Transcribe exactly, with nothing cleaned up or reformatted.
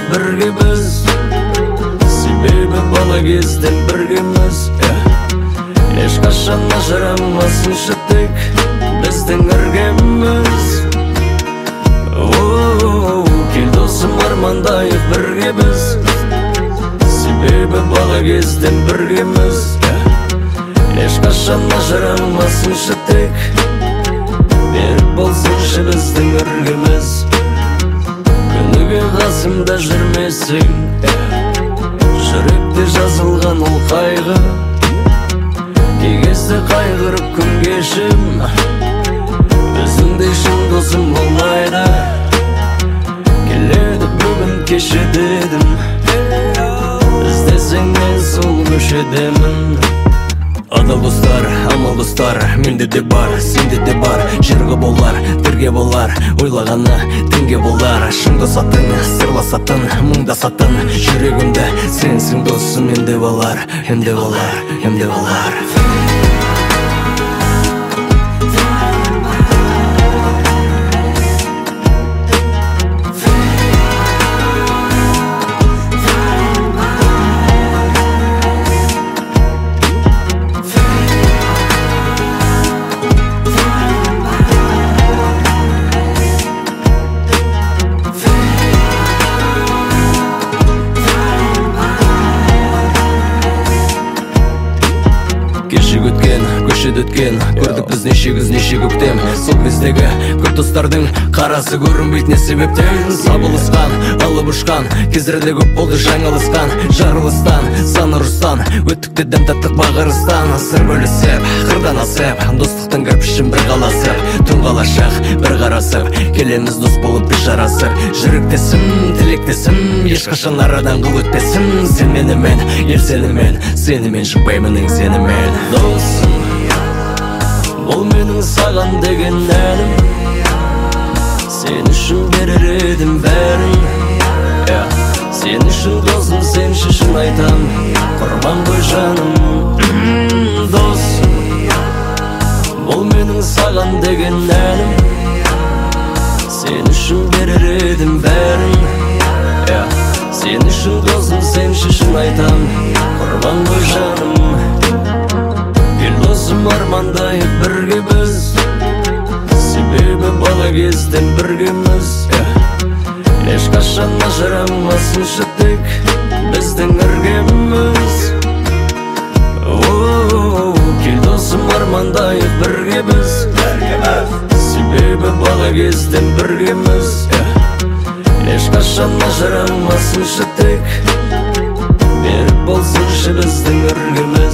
біргеміз, себебі бала кезден біргеміз. Ешқашан ажырамасыншы тек біздің іргеміз. Кел досым, армандайық бірге біз, себебі бала кезден біргеміз. Ешқашан ажырамасыншы тек берік болсыншы біздің іргеміз. Күніге қасымда жүрмесең, жүректе жазылған ол қайғы. Кей кезде қайғырып күн кешім, өзіңдей шын досым болмайды. Келеді бүгін кеше дедім, іздесең мен сол көшедемін. Адал достар, амал достар, менде де бар, сенде де бар. Жерге болар, бірге болар, ойлағаны теңге болар. Шындасатын, сырласатын, мұңдасатын, жүрегімді сенсің досым. Емде болар, емде болар, емде болар. Кешек өткен, көшеде өткен, көрдік біз неше күз, неше көктем. Сол кездегі көп достардың қарасы көрінбейді не себептен. Сабылысқан, алып ұшқан, кездерде көп болды жаңылысқан. Жарылыстан, сан ұрыстан, өттік те дәм таттық бағырыстан. Сыр бөлісіп, қырдан асып, достықтың кірпішін бір қаласып. Түн қалашық, бір қарасып, келеміз дос болып бір жарасып. Жүректесім, тілектесім, ешқашан арадан қыл өтпесім. Сен менімен, ел сенімен, сенімен шықпаймын еңсенімен. Досым, бұл менің саған деген әнім, сен үшін берер едім бәрін. Сен үшін досым, сен шын айтам, құрбан ғой жаным. Досым, бұл менің саған деген әнім, сен үшін берер едім бәрін. Сен үшін досым, сен шын айтам, құрбан ғой жаным. Кел досым, армандайық бірге біз, себебі бала кезден біргеміз. Ешқашан ажырамасыншы тек біздің іргеміз. Кел досым, армандайық бірге біз, себебі бала кезден біргеміз. Ешқашан ажырамасыншы тек берік болсыншы біздің іргеміз.